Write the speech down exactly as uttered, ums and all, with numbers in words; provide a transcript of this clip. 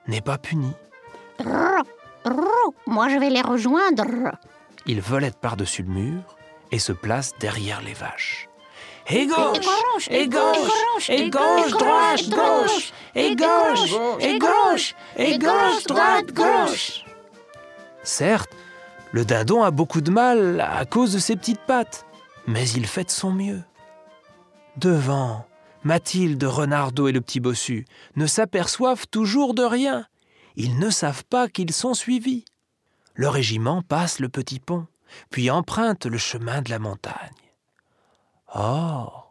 n'est pas puni. Rrr, rrr, moi je vais les rejoindre. Il volette par-dessus le mur et se place derrière les vaches. Et gauche, et gauche, et gauche, droite, gauche, et gauche, et gauche, et gauche, droite, gauche. Certes, le dindon a beaucoup de mal à cause de ses petites pattes, mais il fait de son mieux. Devant, Mathilde, Renardeau et le petit bossu ne s'aperçoivent toujours de rien. Ils ne savent pas qu'ils sont suivis. Le régiment passe le petit pont, puis emprunte le chemin de la montagne. Oh,